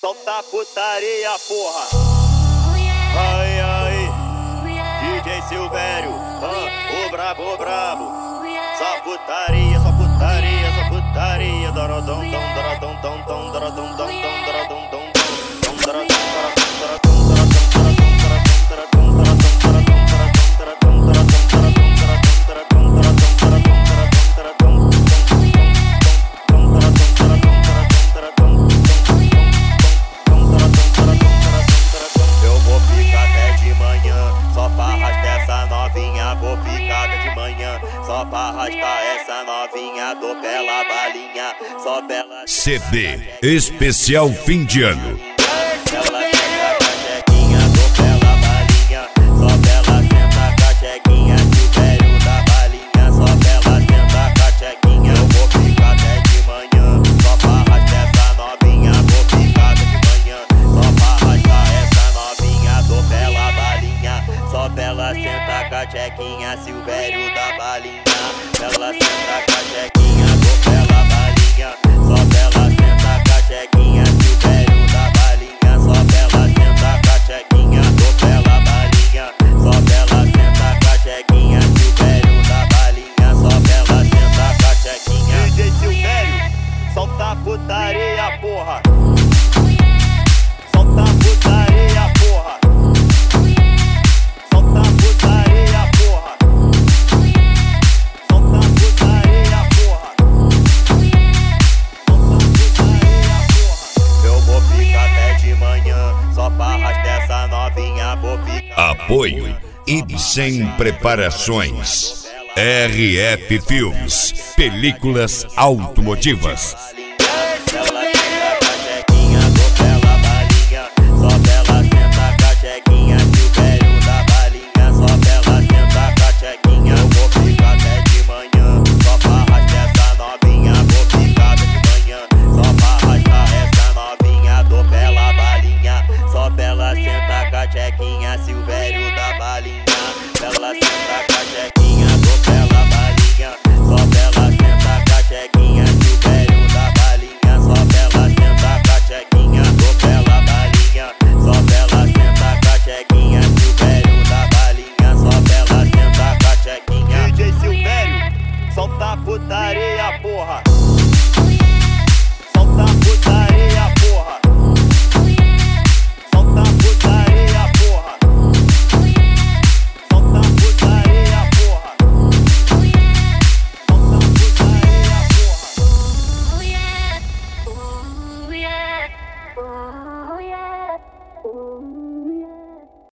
Solta putaria, porra. Ai, ai, DJ Silvério, o brabo, o brabo. Só putaria, só putaria, só putaria. Dorodom, dom, dorodom, dom, dom, dorodom, dom, dom, dorodom, dom, dom, dorodom, dorodom. Só pra arrastar essa novinha, dou bela balinha, só bela. CD especial fim de ano. Ela senta com a chequinha, dou bela balinha, só bela senta com a chequinha, Silvério da balinha, só bela senta com a chequinha. Eu vou ficar até de manhã, só pra arrastar essa novinha, vou ficar até de manhã, só pra arrastar essa novinha, dou bela balinha, só bela senta com a chequinha, Silvério da balinha. Ela senta com a chequinha, dou bela balinha, só bela senta com a chequinha, Silvério da balinha, só bela senta com a chequinha, dou bela balinha, só bela senta com a chequinha, Silvério da balinha, só bela senta com a chequinha. DJ Silvério, solta putaria, porra. Solta putaria, porra. Solta putaria, porra. Só pra arrastar essa novinha, vou ficar. Apoio Ibsen Preparações, RF Filmes, películas automotivas.